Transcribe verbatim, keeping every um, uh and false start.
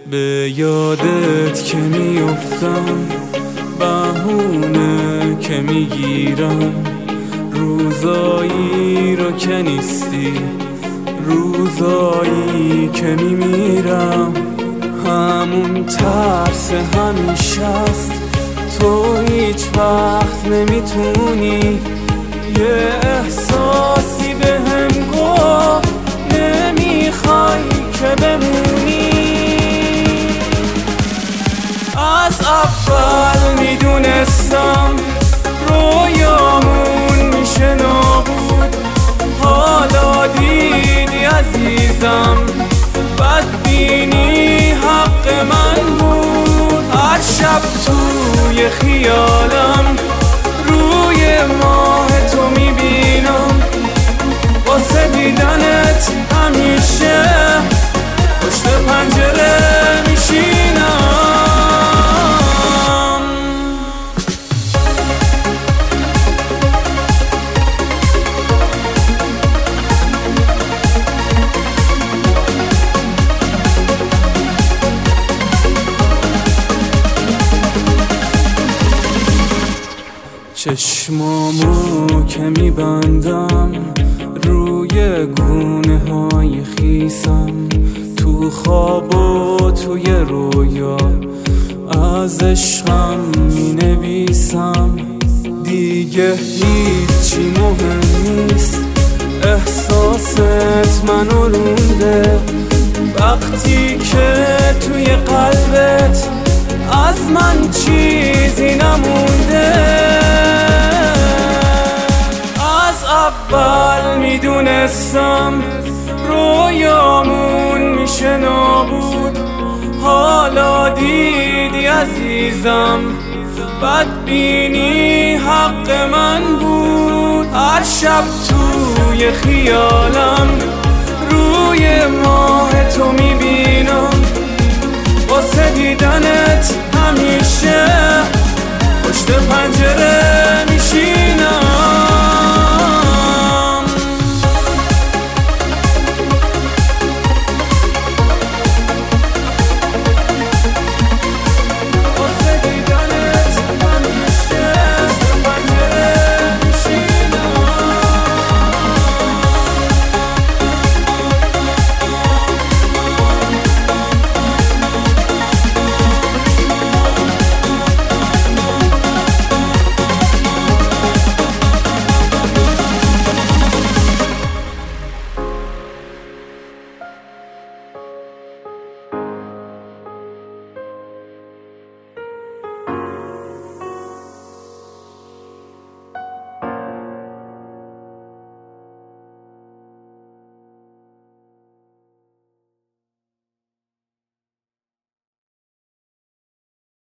به یادت که میافتم، بهونه که میگیرم، روزایی رو که نیستی، روزایی که میمیرم. همون ترس همیشه است، تو هیچ وقت نمیتونی. یه احساسی به هم گفت نمیخوای که بمونی. از اول میدونستم رویامون میشه نابود، حالا دیدی عزیزم بدبینی حق من بود. هر شب توی خیالم روی ماه تو میبینم، واسه دیدنت همیشه پشت پنجره میشینم. چشمامو که میبندم روی گونه های خیسم، تو خواب و توی رویا از عشقم مینویسم. دیگه هیچی مهم نیست، احساست منو رونده. وقتی که توی قلبت از من چیزی نمونده. از اول میدونستم رویامون میشه نابود، حالا دیدی عزیزم بدبینی حق من بود. هر شب توی خیالم روی ماه تو میبینم،